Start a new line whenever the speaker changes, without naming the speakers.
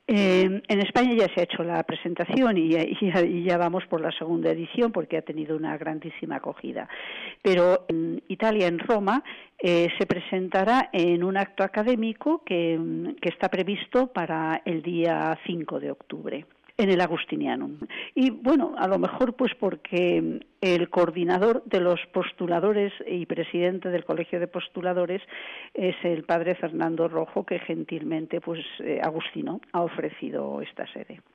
En España ya se ha hecho la presentación y ya vamos por la segunda edición porque ha tenido una grandísima acogida. Pero en Italia, en Roma, se presentará en un acto académico que está previsto para el día 5 de octubre. En el Agustinianum. Y bueno, a lo mejor pues porque el coordinador de los postuladores y presidente del Colegio de Postuladores es el padre Fernando Rojo, que gentilmente pues Agustino ha ofrecido esta sede.